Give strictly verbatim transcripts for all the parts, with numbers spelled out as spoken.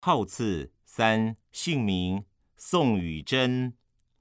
号次三，姓名宋宇珍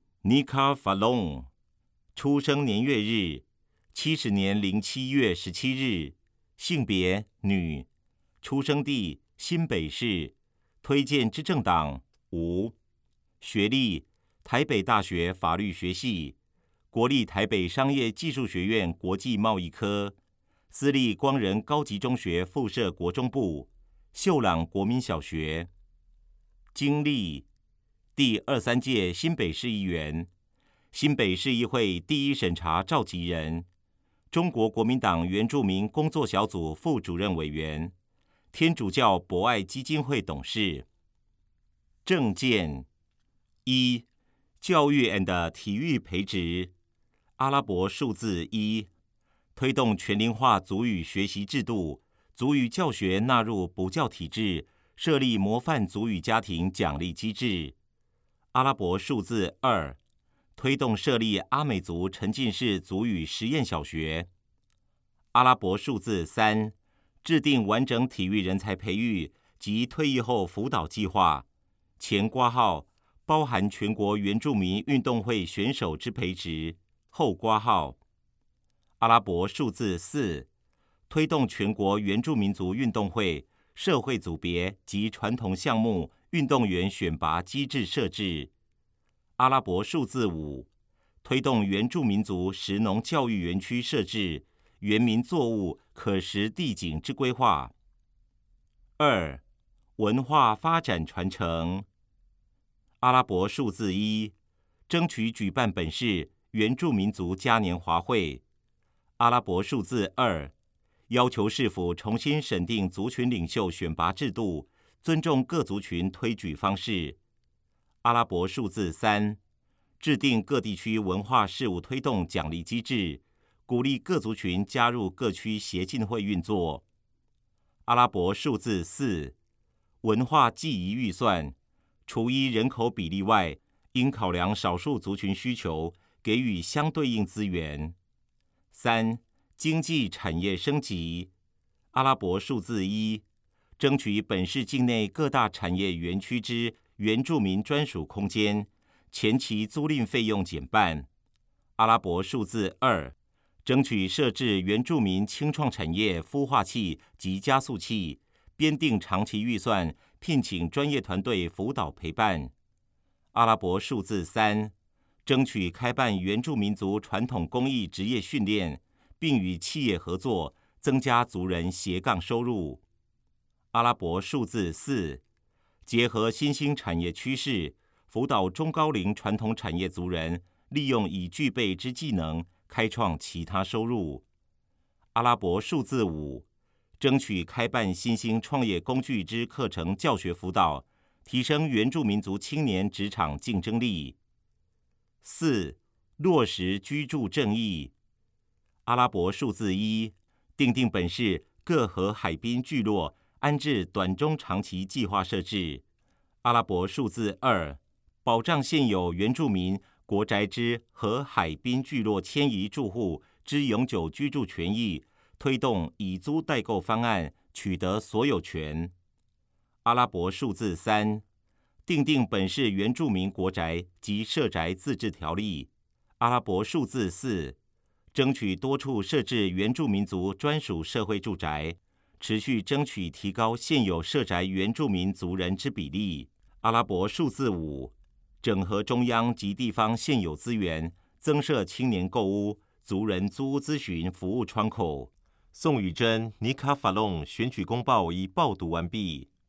Nika Falong， 出生年月日七十年零七月十七日，性别女，出生地新北市，推荐之政党无，学历台北大学法律学系，国立台北商业技术学院国际贸易科，私立光仁高级中学附设国中部，秀朗国民小学。经历第二三届新北市议员，新北市议会第一审查召集人，中国国民党原住民工作小组副主任委员，天主教博爱基金会董事。政见一，教育 and 体育培植，阿拉伯数字一，推动全龄化族语学习制度，族语教学纳入补教体制，设立模范族语家庭奖励机制。阿拉伯数字二，推动设立阿美族沉浸式族语实验小学。阿拉伯数字三，制定完整体育人才培育及退役后辅导计划，前括号包含全国原住民运动会选手之培植，后括号。阿拉伯数字四，推动全国原住民族运动会社会组别及传统项目运动员选拔机制设置。阿拉伯数字五，推动原住民族食农教育园区设置，原民作物可食地景之规划。二、文化发展传承。阿拉伯数字一，争取举办本市原住民族嘉年华会。阿拉伯数字二，要求市府重新审定族群领袖选拔制度，尊重各族群推举方式。阿拉伯数字三，制定各地区文化事务推动奖励机制，鼓励各族群加入各区协进会运作。阿拉伯数字四，文化祭仪预算，除依人口比例外，应考量少数族群需求，给予相对应资源。三、经济产业升级。阿拉伯数字一，争取本市境内各大产业园区之原住民专属空间，前期租赁费用减半。阿拉伯数字二，争取设置原住民青创产业孵化器及加速器，编定长期预算，聘请专业团队辅导陪伴。阿拉伯数字三，争取开办原住民族传统工艺职业训练，并与企业合作，增加族人斜杠收入。阿拉伯数字四，结合新兴产业趋势，辅导中高龄传统产业族人利用已具备之技能，开创其他收入。阿拉伯数字五，争取开办新兴创业工具之课程教学辅导，提升原住民族青年职场竞争力。四、落实居住正义。阿拉伯数字一，订定本市各河海滨聚落安置短中长期计划设置。阿拉伯数字二，保障现有原住民国宅之河海滨聚落迁移住户之永久居住权益，推动以租代购方案取得所有权。阿拉伯数字三，订定本市原住民国宅及社宅自治条例。阿拉伯数字四，争取多处设置原住民族专属社会住宅，持续争取提高现有社宅原住民族人之比例。阿拉伯数字五，整合中央及地方现有资源，增设青年购屋、族人租屋咨询服务窗口。宋宇珍、尼卡法隆选举公报已报读完毕。